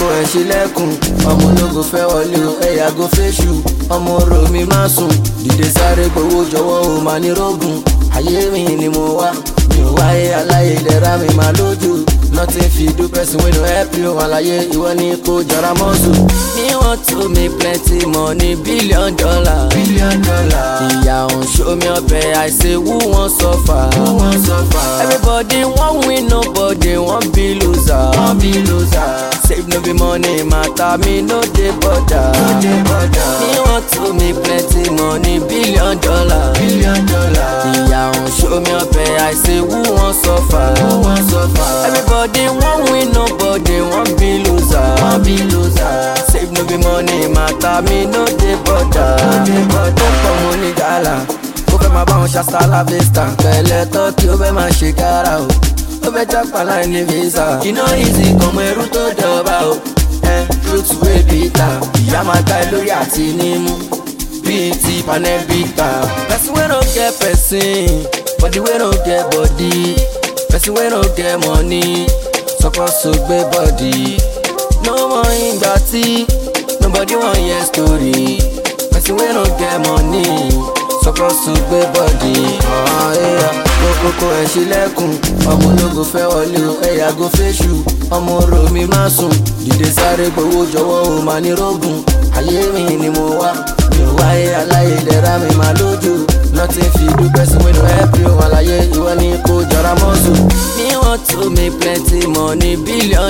kókó ẹ̀ ṣílẹ̀kùn ọmọ ológo fẹ́ wọlé o ẹ̀yà go fẹ́ṣù ọmọ orò mi má sùn dìde sáré gbowó jọ̀wọ́ o máa ní rógùn ayé mi ni mo wá mi ò wáyé aláyé lẹ́ra mi máa lójú nothing fit do person wey no help you àlàyé ìwọ ni kò jọra mọ́sù. me want to make plenty money $1 billion. ìyá òun show me ọbẹ̀ I say who wan suffer. everybody wan win nobody wan be loser. save no be money matter me no dey bother. me want to make plenty money $1 billion. ìyá òun show me ọbẹ̀ I say who wan suffer. everybody wan win nobody wan be loser. save no be money matter me no dey bother. ó pọ̀ mo ní gàlà ó fẹ́ máa bá wọn ṣàṣà láfẹ́sítà pẹ̀lẹ́ tọ́kì ó fẹ́ máa ṣe kára o ó fẹ́ jápa láì ní visa iná easy kọmọ ẹrú tó dọ̀ba o truth wey bitter ìyá máa gbá ẹ lórí àti nímú bíi ti panẹ́bíta. person wey no get person body wey no get body person wey no get money suppose to gbé body no mọ ìgbà tí nobody wan hear story person wey no get money suppose to gbé body. kókó ẹ̀ ṣílẹ̀kùn ọmọ ológo fẹ́ wọlé o ẹ̀yà go fẹ́ṣù ọmọ orò mi má sùn dìde sáré gbowó jọ̀wọ́ o máa ní rógùn ayé mi ni mo wá mi ò wáyé aláyé lẹ́ra mi máa lójú nothing fit do person wey no help you àlàyé ìwọ ni kò jọra mọ́sù. me want to make plenty money $1 billion.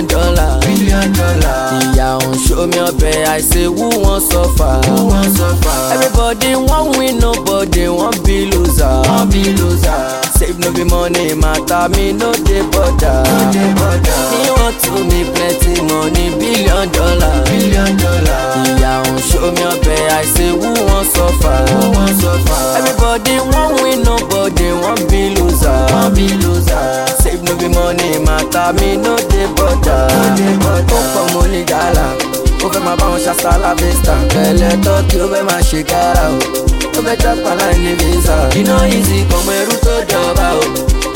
ìyá òun show me ọbẹ̀ I say who wan suffer. everybody wan win nobody wan be loser. save no be money matter me no dey bother. me want to make plenty money $1 billion. ìyá òun show me ọbẹ̀ I say who wan suffer. everybody wan win nobody wan be loser. save no be money matter me no dey bother. ó pọ̀ mo ní gàlà ó fẹ́ máa bá wọn ṣàṣà láfẹ́sítà pẹ̀lẹ́ tọ́kì ó fẹ́ máa ṣe kára o ó fẹ́ jápa láì ní visa iná easy kọmọ ẹrú tó dọ̀ba o